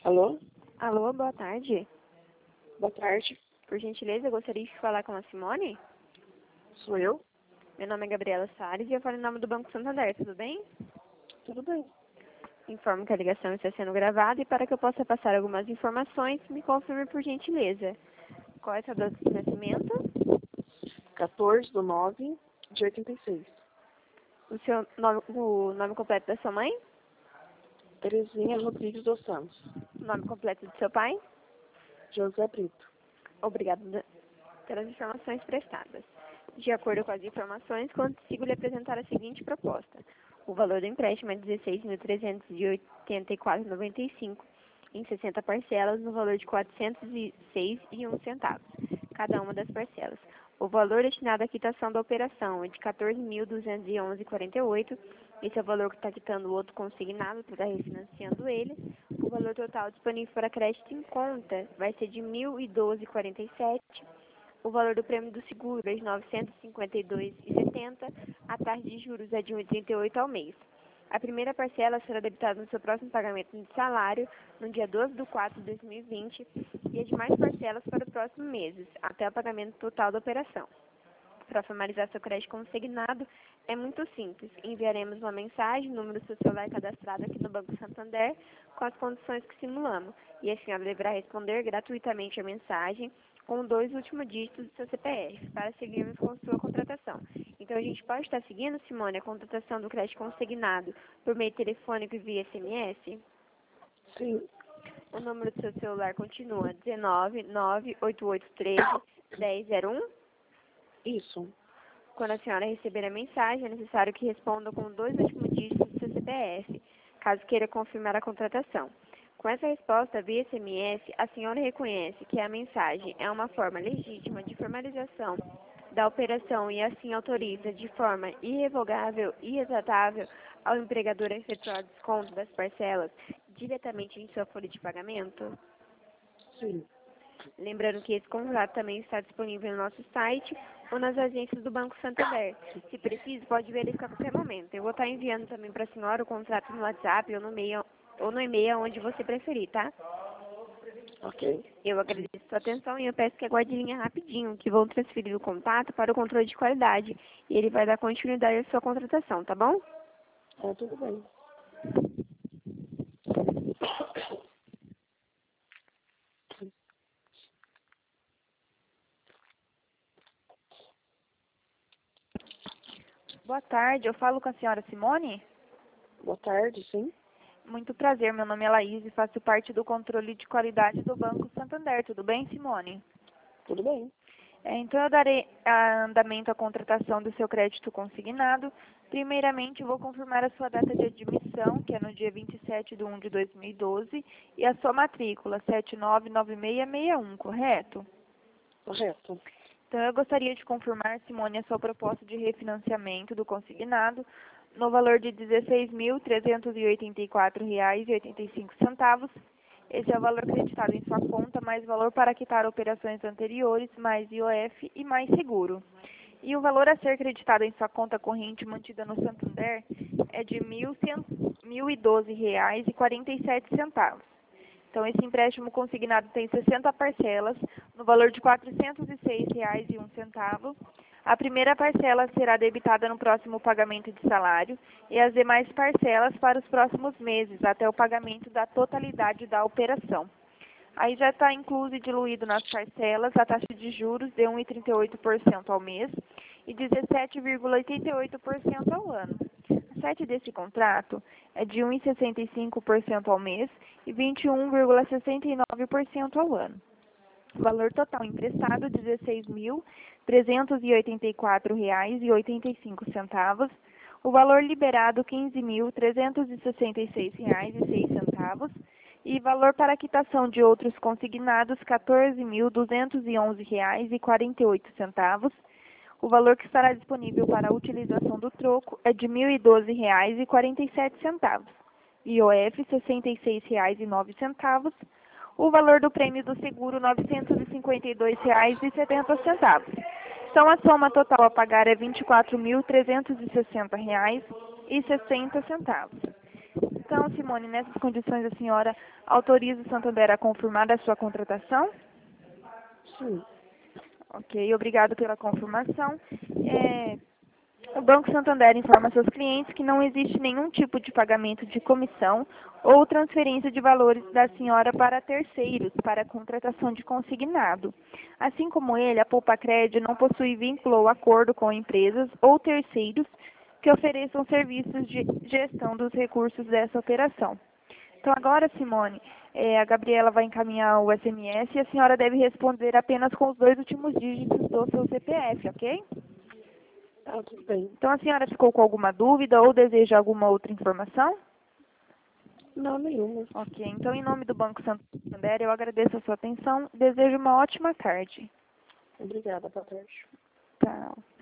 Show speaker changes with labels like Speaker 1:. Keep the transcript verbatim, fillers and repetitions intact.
Speaker 1: Alô?
Speaker 2: Alô, boa tarde.
Speaker 1: Boa tarde.
Speaker 2: Por gentileza, eu gostaria de falar com a Simone.
Speaker 1: Sou eu?
Speaker 2: Meu nome é Gabriela Soares e eu falo em nome do Banco Santander, tudo bem?
Speaker 1: Tudo bem.
Speaker 2: Informo que a ligação está sendo gravada e para que eu possa passar algumas informações, me confirme por gentileza. Qual é a sua data de nascimento?
Speaker 1: quatorze do nove de oitenta e seis.
Speaker 2: O seu nome, o nome completo da sua mãe?
Speaker 1: Terezinha Rodrigues dos Santos.
Speaker 2: O nome completo do seu pai?
Speaker 1: José Brito.
Speaker 2: Obrigada pelas informações prestadas. De acordo com as informações, consigo lhe apresentar a seguinte proposta. O valor do empréstimo é dezesseis mil trezentos e oitenta e quatro reais e noventa e cinco centavos em sessenta parcelas, no valor de quatrocentos e seis reais e um centavo, cada uma das parcelas. O valor destinado à quitação da operação é de quatorze mil duzentos e onze reais e quarenta e oito centavos. Esse é o valor que está quitando o outro consignado, para estar refinanciando ele. O valor total disponível para crédito em conta vai ser de mil e doze reais e quarenta e sete centavos. O valor do prêmio do seguro é de novecentos e cinquenta e dois reais e setenta centavos. A taxa de juros é de um vírgula trinta e oito ao mês. A primeira parcela será debitada no seu próximo pagamento de salário, no dia doze de quatro de dois mil e vinte, e as demais parcelas para os próximos meses, até o pagamento total da operação. Para formalizar seu crédito consignado, é muito simples. Enviaremos uma mensagem, número do seu celular cadastrado aqui no Banco Santander, com as condições que simulamos, e a senhora deverá responder gratuitamente a mensagem com dois últimos dígitos do seu C P F, para seguirmos com sua contratação. Então, a gente pode estar seguindo, Simone, a contratação do crédito consignado por meio telefônico e via S M S?
Speaker 1: Sim.
Speaker 2: O número do seu celular continua dezenove, nove oito oito três, dez zero um?
Speaker 1: Isso.
Speaker 2: Quando a senhora receber a mensagem, é necessário que responda com dois últimos dígitos do seu C P F, caso queira confirmar a contratação. Com essa resposta via S M S, a senhora reconhece que a mensagem é uma forma legítima de formalização da operação e assim autoriza de forma irrevogável e exatável ao empregador a efetuar desconto das parcelas diretamente em sua folha de pagamento?
Speaker 1: Sim.
Speaker 2: Lembrando que esse contrato também está disponível no nosso site ou nas agências do Banco Santander. Se preciso, pode verificar a qualquer momento. Eu vou estar enviando também para a senhora o contrato no WhatsApp ou no e-mail, ou no e-mail onde você preferir, tá?
Speaker 1: Ok.
Speaker 2: Eu agradeço a sua atenção e eu peço que aguarde em linha rapidinho, que vou transferir o contato para o controle de qualidade e ele vai dar continuidade à sua contratação, tá bom?
Speaker 1: É, tudo bem.
Speaker 3: Boa tarde, eu falo com a senhora Simone?
Speaker 1: Boa tarde, sim.
Speaker 3: Muito prazer, meu nome é Laís e faço parte do controle de qualidade do Banco Santander. Tudo bem, Simone?
Speaker 1: Tudo bem.
Speaker 3: É, então eu darei a andamento à contratação do seu crédito consignado. Primeiramente, eu vou confirmar a sua data de admissão, que é no dia vinte e sete de um de dois mil e doze, e a sua matrícula, sete nove nove seis seis um, correto?
Speaker 1: Correto.
Speaker 3: Então, eu gostaria de confirmar, Simone, a sua proposta de refinanciamento do consignado no valor de dezesseis mil trezentos e oitenta e quatro reais e oitenta e cinco centavos. Esse é o valor acreditado em sua conta, mais valor para quitar operações anteriores, mais I O F e mais seguro. E o valor a ser acreditado em sua conta corrente mantida no Santander é de mil e doze reais e quarenta e sete centavos. Então, esse empréstimo consignado tem sessenta parcelas, no valor de quatrocentos e seis reais e um centavo. A primeira parcela será debitada no próximo pagamento de salário e as demais parcelas para os próximos meses, até o pagamento da totalidade da operação. Aí já está incluso e diluído nas parcelas a taxa de juros de um vírgula trinta e oito por cento ao mês e dezessete vírgula oitenta e oito por cento ao ano. A sete desse contrato é de um vírgula sessenta e cinco por cento ao mês e vinte e um vírgula sessenta e nove por cento ao ano. O valor total emprestado, dezesseis mil trezentos e oitenta e quatro reais e oitenta e cinco centavos. O valor liberado, quinze mil trezentos e sessenta e seis reais e seis centavos. E valor para quitação de outros consignados, quatorze mil duzentos e onze reais e quarenta e oito centavos. O valor que estará disponível para a utilização do troco é de mil e doze reais e quarenta e sete centavos. I O F, sessenta e seis reais e nove centavos. O valor do prêmio do seguro, novecentos e cinquenta e dois reais e setenta centavos. Então, a soma total a pagar é vinte e quatro mil trezentos e sessenta reais e sessenta centavos. Então, Simone, nessas condições a senhora autoriza o Santander a confirmar a sua contratação?
Speaker 1: Sim.
Speaker 3: Ok, obrigado pela confirmação. É, o Banco Santander informa seus clientes que não existe nenhum tipo de pagamento de comissão ou transferência de valores da senhora para terceiros para a contratação de consignado. Assim como ele, a Poupa-Cred não possui vínculo ou acordo com empresas ou terceiros que ofereçam serviços de gestão dos recursos dessa operação. Então agora, Simone, é, a Gabriela vai encaminhar o S M S e a senhora deve responder apenas com os dois últimos dígitos do seu C P F, ok?
Speaker 1: Tá, tudo bem.
Speaker 3: Então a senhora ficou com alguma dúvida ou deseja alguma outra informação?
Speaker 1: Não, nenhuma.
Speaker 3: Ok, então em nome do Banco Santander eu agradeço a sua atenção e desejo uma ótima tarde.
Speaker 1: Obrigada, boa tarde.
Speaker 3: Tchau.